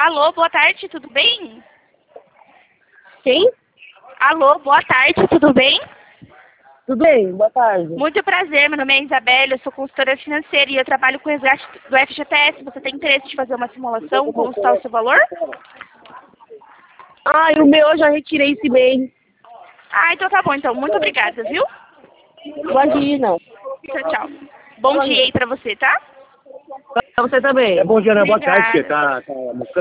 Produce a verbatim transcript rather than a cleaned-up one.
Alô, boa tarde, tudo bem? Quem? Alô, boa tarde, tudo bem? Tudo bem, boa tarde. Muito prazer, meu nome é Isabela, eu sou consultora financeira e eu trabalho com o resgate do F G T S. Você tem interesse de fazer uma simulação, consultar o seu valor? Ah, e o meu eu já retirei esse mês. Ah, então tá bom, então. Muito obrigada, viu? Imagina. Tchau, tchau. Bom dia aí pra você, tá? Pra você também. É bom dia, né? Boa tarde, Obrigada. que tá, tá almoçando.